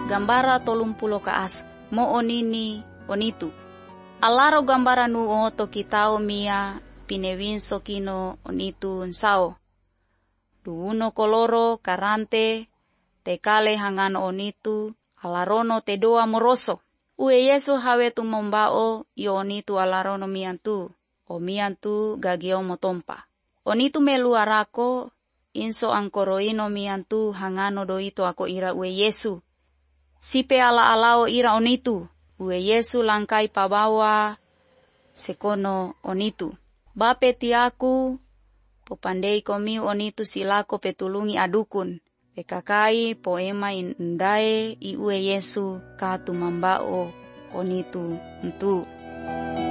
gambara 30 kaas mo onini onitu. Alaro gambara nu oto kitao mia pinewinso kino onitu nsao. Duuno koloro karante tekale hangano onitu alarono tedoa moroso. Ue Yesu hawetu mombao yo onitu alarono miantu. O miantu gagio motompa. Onitu meluarako inso angkoroino miantu hangano doito ako ira ue Yesu. Sipe ala-alao ira onitu. Ue Yesu langkai pabawa sekono onitu. Bape tiaku popandei komi onitu silako petulungi adukun. Pekakai poema indae i ue Yesu katu mambao onitu entu.